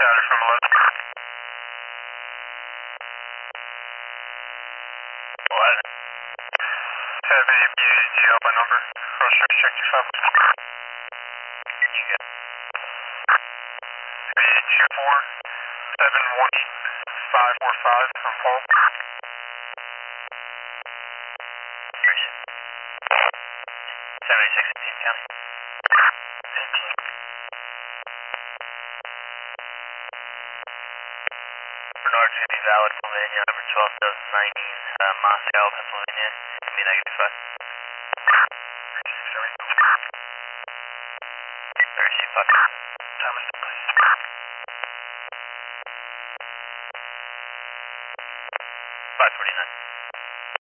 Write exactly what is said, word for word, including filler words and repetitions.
Chatter from eleven. eleven. Have a B A D L by number. Cross check, check two five. You got B two four seven one eight five four five from Paul. seventy-six eighteen County. eighteen. Bernard J B Valid, Pennsylvania, number twelve thousand nineteen, uh, Moscow, Pennsylvania. Give me negative five. Where is he fucking? Thomas